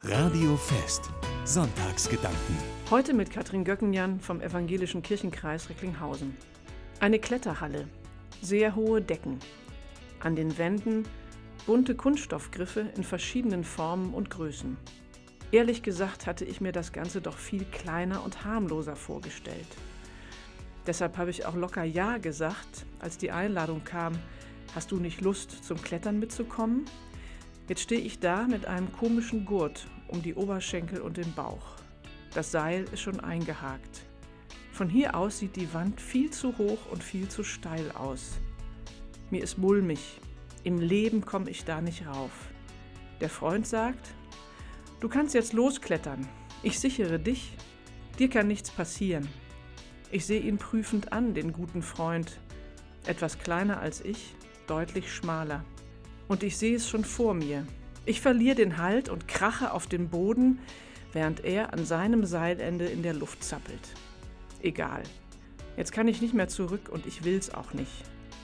Radio Fest. Sonntagsgedanken. Heute mit Katrin Göckenjan vom Evangelischen Kirchenkreis Recklinghausen. Eine Kletterhalle, sehr hohe Decken. An den Wänden bunte Kunststoffgriffe in verschiedenen Formen und Größen. Ehrlich gesagt hatte ich mir das Ganze doch viel kleiner und harmloser vorgestellt. Deshalb habe ich auch locker Ja gesagt, als die Einladung kam: Hast du nicht Lust, zum Klettern mitzukommen? Jetzt stehe ich da mit einem komischen Gurt um die Oberschenkel und den Bauch. Das Seil ist schon eingehakt. Von hier aus sieht die Wand viel zu hoch und viel zu steil aus. Mir ist mulmig. Im Leben komme ich da nicht rauf. Der Freund sagt: Du kannst jetzt losklettern. Ich sichere dich. Dir kann nichts passieren. Ich sehe ihn prüfend an, den guten Freund. Etwas kleiner als ich, deutlich schmaler. Und ich sehe es schon vor mir. Ich verliere den Halt und krache auf den Boden, während er an seinem Seilende in der Luft zappelt. Egal. Jetzt kann ich nicht mehr zurück und ich will's auch nicht.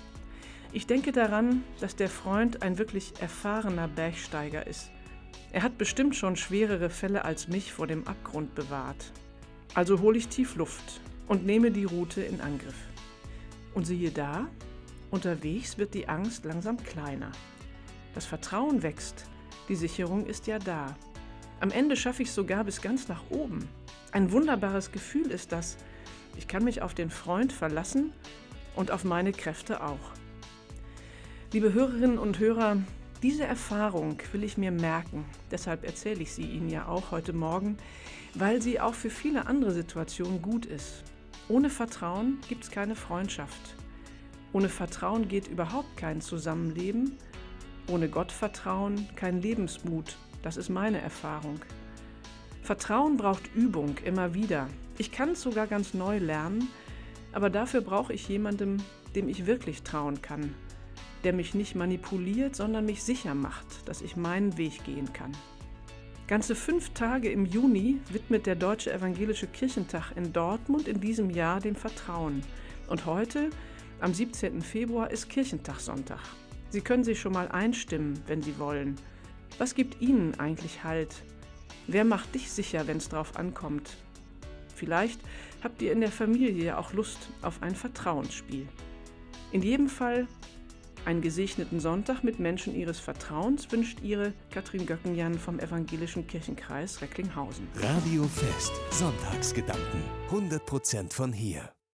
Ich denke daran, dass der Freund ein wirklich erfahrener Bergsteiger ist. Er hat bestimmt schon schwerere Fälle als mich vor dem Abgrund bewahrt. Also hole ich tief Luft und nehme die Route in Angriff. Und siehe da, unterwegs wird die Angst langsam kleiner. Das Vertrauen wächst, die Sicherung ist ja da. Am Ende schaffe ich es sogar bis ganz nach oben. Ein wunderbares Gefühl ist das. Ich kann mich auf den Freund verlassen und auf meine Kräfte auch. Liebe Hörerinnen und Hörer, diese Erfahrung will ich mir merken. Deshalb erzähle ich sie Ihnen ja auch heute Morgen, weil sie auch für viele andere Situationen gut ist. Ohne Vertrauen gibt es keine Freundschaft. Ohne Vertrauen geht überhaupt kein Zusammenleben. Ohne Gottvertrauen kein Lebensmut. Das ist meine Erfahrung. Vertrauen braucht Übung, immer wieder. Ich kann es sogar ganz neu lernen, aber dafür brauche ich jemandem, dem ich wirklich trauen kann, der mich nicht manipuliert, sondern mich sicher macht, dass ich meinen Weg gehen kann. Ganze 5 Tage im Juni widmet der Deutsche Evangelische Kirchentag in Dortmund in diesem Jahr dem Vertrauen. Und heute, am 17. Februar, ist Kirchentagssonntag. Sie können sich schon mal einstimmen, wenn Sie wollen. Was gibt Ihnen eigentlich Halt? Wer macht dich sicher, wenn es drauf ankommt? Vielleicht habt ihr in der Familie ja auch Lust auf ein Vertrauensspiel. In jedem Fall einen gesegneten Sonntag mit Menschen Ihres Vertrauens wünscht Ihre Katrin Göckenjan vom Evangelischen Kirchenkreis Recklinghausen. Radio Fest. Sonntagsgedanken. 100% von hier.